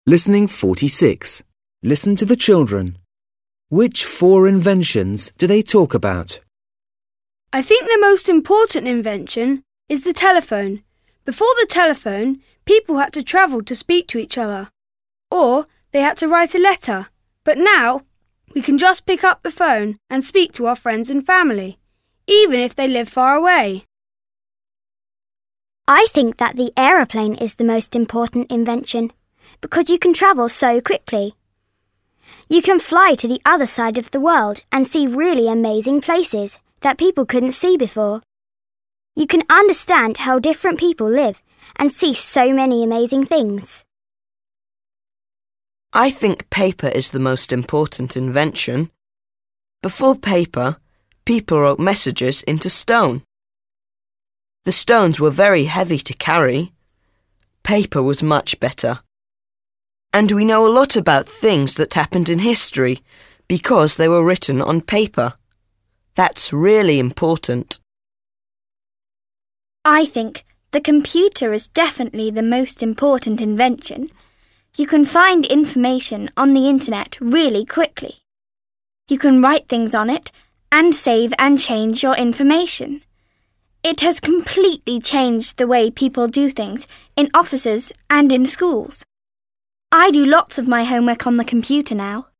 Listening 46. Listen to the children. Which 4 inventions do they talk about? I think the most important invention is the telephone. Before the telephone, people had to travel to speak to each other, or they had to write a letter. But now, we can just pick up the phone and speak to our friends and family, even if they live far away. I think that the aeroplane is the most important invention, because you can travel so quickly. You can fly to the other side of the world and see really amazing places that people couldn't see before. You can understand how different people live and see so many amazing things. I think paper is the most important invention. Before paper, people wrote messages into stone. The stones were very heavy to carry. Paper was much better. And we know a lot about things that happened in history because they were written on paper. That's really important. I think the computer is definitely the most important invention. You can find information on the internet really quickly. You can write things on it and save and change your information. It has completely changed the way people do things in offices and in schools. I do lots of my homework on the computer now.